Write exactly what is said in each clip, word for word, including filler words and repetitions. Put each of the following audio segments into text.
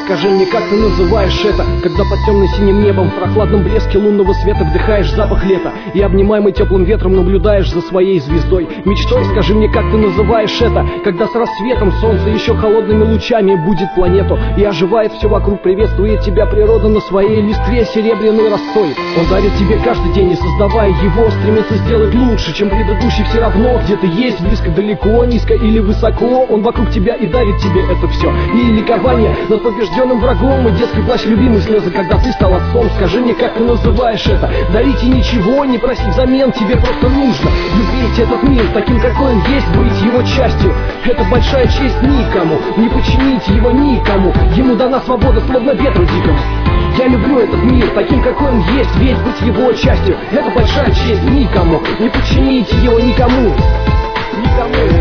скажи мне, как ты называешь это, когда под темно-синим небом в прохладном блеске лунного света вдыхаешь запах лета и, обнимаемый теплым ветром, наблюдаешь за своей звездой. Мечтой, скажи мне, как ты называешь это, когда с рассветом солнце еще холодными лучами будет планету и оживает все вокруг, приветствует тебя природа на своей листве серебряной росой. Он дарит тебе каждый день, и создавая его, стремится сделать лучше, чем предыдущий. Все равно, где ты есть, близко, далеко, низко или высоко, он вокруг тебя и дарит тебе это все. И ликование над побежденным врагом, и детский плач, любимый слезы, когда ты стал отцом. Скажи мне, как ты называешь это, дарите ничего, не проси взамен, тебе просто нужно любить этот мир таким, какой он есть, быть его частью. Это большая честь никому, не подчинить его никому, ему дана свобода, словно ветру дикому. Я люблю этот мир таким, какой он есть, ведь быть его частью — это большая честь никому, не подчинить его никому. Никому.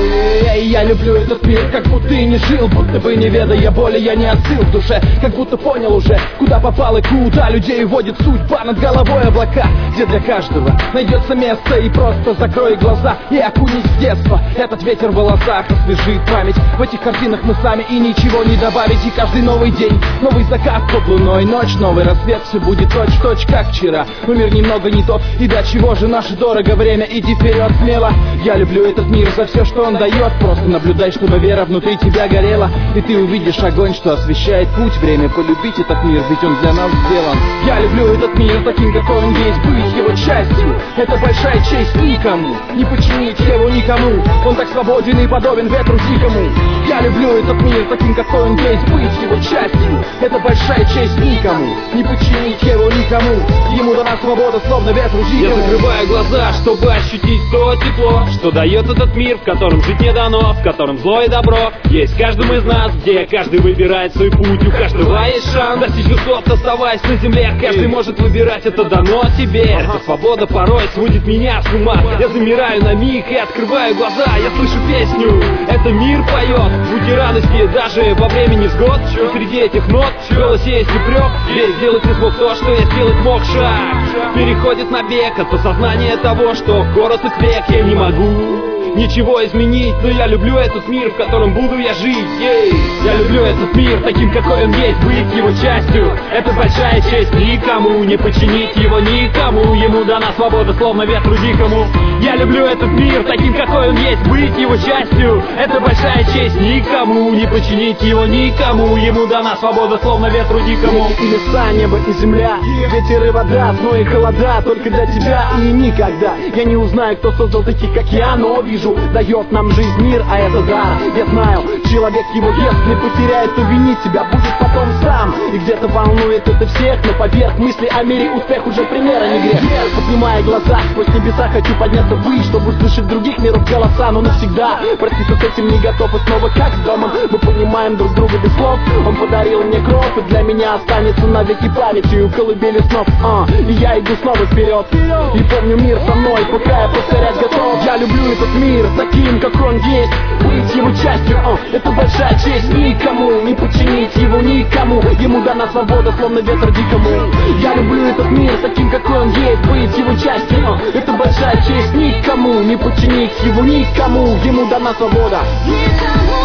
Я люблю этот мир, как будто и не жил, будто бы не ведая боли, я не остыл в душе, как будто понял уже, куда попал и куда людей водит судьба. Над головой облака, где для каждого найдется место, и просто закрой глаза и окунись в детство. Этот ветер в волосах освежит память, в этих картинах мы сами и ничего не добавить. И каждый новый день, новый закат под луной, ночь, новый рассвет, все будет точь-в-точь, как вчера. Но мир немного не тот, и до чего же наше дорого время, иди вперед смело. Я люблю этот мир за все, что он дает, просто наблюдай, чтобы вера внутри тебя горела, и ты увидишь огонь, что освещает путь. Время полюбить этот мир, ведь он для нас сделан. Я люблю этот мир таким, какой он есть, быть его частью — это большая честь никому, не подчинить его никому. Он так свободен и подобен ветру дикому. Я люблю этот мир таким, какой он есть, быть его частью — это большая честь никому, не подчинить его никому. Ему дана свобода, словно ветру дикому. Я закрываю глаза, чтобы ощутить то тепло, что дает этот мир, в котором жить не дано, в котором зло и добро есть в каждом из нас, где каждый выбирает свой путь, у каждого есть шанс достичь высот, оставаясь на земле. Каждый может выбирать, это дано тебе. Эта свобода порой сводит меня с ума. Я замираю на миг и открываю глаза, я слышу песню, это мир поет. Будьте радости даже во время невзгод, и среди этих нот в голосе есть упрек. Ведь сделать не смог то, что я сделать мог. Шаг переходит на бег от осознания того, что короток век, я не могу ничего изменить, но я люблю этот мир, в котором буду я жить. Ей. Я люблю этот мир таким, какой он есть, быть его частью — это большая честь никому, не подчинить его никому. Ему дана свобода, словно ветру дикому. Я люблю этот мир таким, какой он есть, быть его частью — это большая честь никому, не подчинить его никому. Ему дана свобода, словно ветру дикому. И леса, небо и земля, ветер и вода, зной и холода, только для тебя и никогда я не узнаю, кто создал таких, как я, но вижу, дает нам жизнь мир, а это дар. Я знаю, человек его если потеряет, то винить себя будет потом сам. И где-то волнует это всех, но поверх мысли о мире успех уже пример, а не грех. Поднимая глаза сквозь небеса, хочу подняться ввысь, чтобы услышать других миров голоса, но навсегда проститься с этим не готов. И снова как с домом мы понимаем друг друга без слов. Он подарил мне кровь, и для меня останется навеки памятью колыбели снов. а, И я иду снова вперед, и помню мир со мной, пока я повторять готов. Я люблю этот мир таким, как он есть, быть его частью а, — это большая честь никому, не подчинить его никому. Ему дана свобода, словно ветер дикому. Я люблю этот мир таким, какой он есть, быть его частью а, — это большая честь никому, не подчинить его никому. Ему дана свобода. Никому.